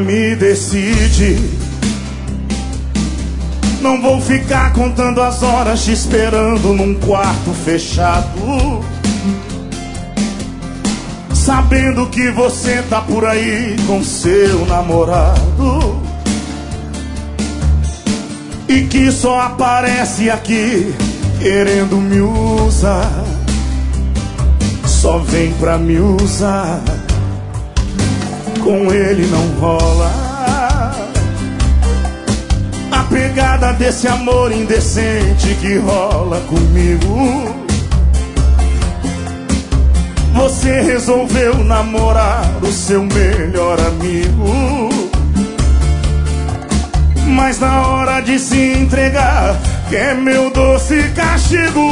me decide. Não vou ficar contando as horas te esperando num quarto fechado, sabendo que você tá por aí com seu namorado e que só aparece aqui querendo me usar, só vem pra me usar. Com ele não rola a pegada desse amor indecente que rola comigo. Você resolveu namorar o seu melhor amigo, mas na hora de se entregar, que é meu doce castigo,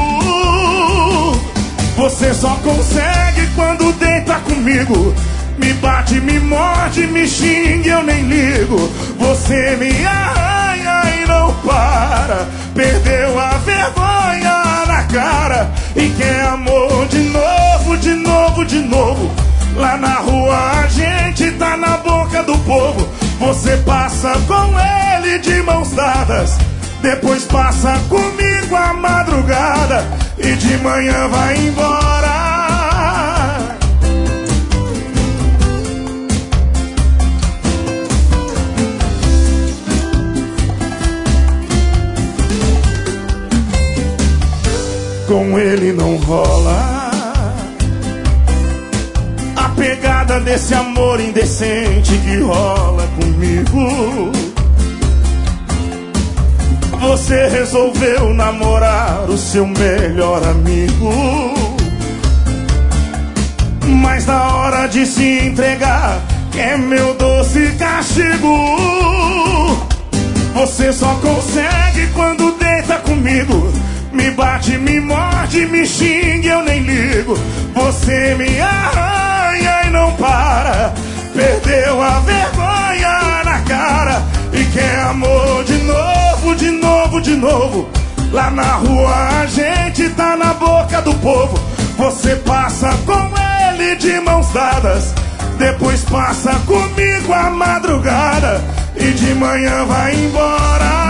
você só consegue quando deita comigo. Me bate, me morde, me xinga, eu nem ligo. Você me arranha e não para, perdeu a vergonha na cara e quer amor de novo, de novo, de novo. Lá na rua a gente tá na boca do povo. Você passa com ele de mãos dadas, depois passa comigo a madrugada e de manhã vai embora. Com ele não rola a pegada desse amor indecente que rola comigo. Você resolveu namorar o seu melhor amigo, mas na hora de se entregar, que é meu doce castigo, você só consegue quando deita comigo. Me bate, me morde, me xinga, eu nem ligo. Você me arranha e não para, perdeu a vergonha na cara e quer amor de novo, de novo, de novo. Lá na rua a gente tá na boca do povo. Você passa com ele de mãos dadas, depois passa comigo a madrugada e de manhã vai embora.